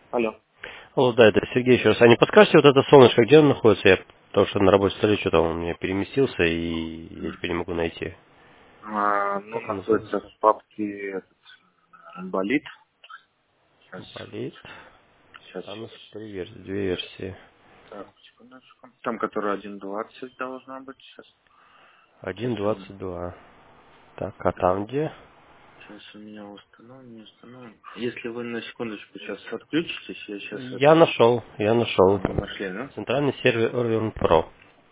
Алло. Алло, да, это Сергей еще раз. А не подскажете, вот это солнышко, где оно находится? Потому что на рабочем столе что-то он у меня переместился, и я теперь не могу найти. Ну, Как он находится называется? в папке болит. Сейчас, Болит. сейчас, Там у нас сейчас. две версии. Так, секундочку. Там, которая 1.20 должна быть сейчас. Сейчас у меня, 1.22. Так, а да. там где? Сейчас у меня установлен, не установлен. Если вы на секундочку сейчас отключитесь, я сейчас Я это... нашел, я нашел. Вы нашли, да? Центральный сервер Orion Pro.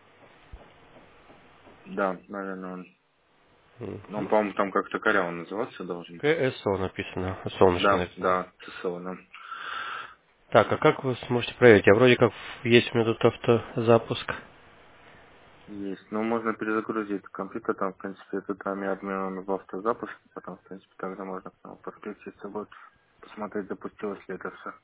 Да, наверное, он. Ну, он, Мгм. по-моему, там как-то коряво называться должен. КСО написано, солнышко Да, написано. да, ЦСО, да. Так, а как вы сможете проверить? А вроде как есть у меня тут автозапуск. Есть. Ну, можно перезагрузить компьютер, там, в принципе, это там и админ в автозапуске, потом, в принципе, тогда можно к нему подключиться, будет посмотреть, запустилось ли это все.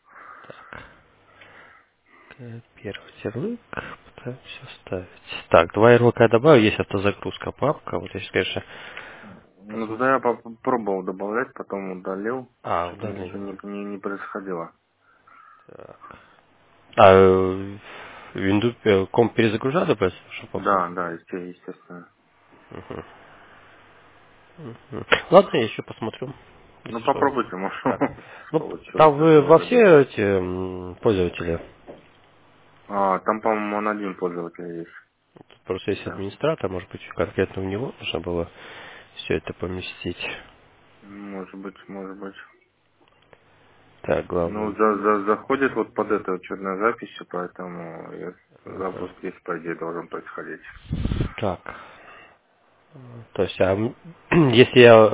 Первый ярлык. Пытаемся ставить. Так, два ярлыка я добавил. Есть автозагрузка папка. Вот я сейчас, конечно, Ну, посмотрю. туда я попробовал добавлять, потом удалил, А, что-то ничего удалили. не происходило. Так. А Windows комп перезагружали, чтобы Да, попробовать? да, естественно. Мгм. Мгм. Ладно, я еще посмотрю. Ну, Если что. попробуйте, может, Так. Ну, получилось, там вы если во уже все да. эти пользователи. Там, по-моему, он один пользователь есть. Просто есть Да. администратор, может быть, конкретно у него нужно было все это поместить. Может быть, может быть. Так, Ну, главное. заходит вот под этой учетной записью, поэтому Ага. запуск здесь, по идее, должен происходить. Так. То есть, если я,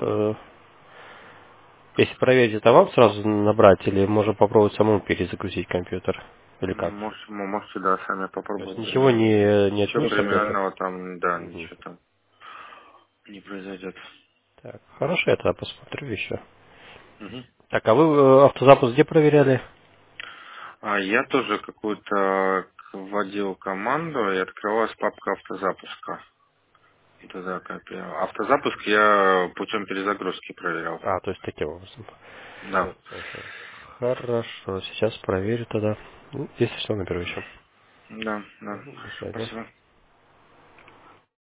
если проверить, это вам сразу набрать, или можно попробовать самому перезагрузить компьютер? Или как? Можете, да, сами То есть попробовать. ничего не Ничего отменится просто? криминального там, да, Мгм. ничего там не произойдет. Так, хорошо, я тогда посмотрю еще. Мгм. Так, а вы автозапуск где проверяли? А я тоже какую-то вводил команду и открывалась папка автозапуска. И туда копировал. Автозапуск я путем перезагрузки проверял. А, то есть таким образом. Да. Ага. Хорошо, сейчас проверю тогда. Ну, если что, наберу еще. Да, да. До Хорошо, связи. спасибо.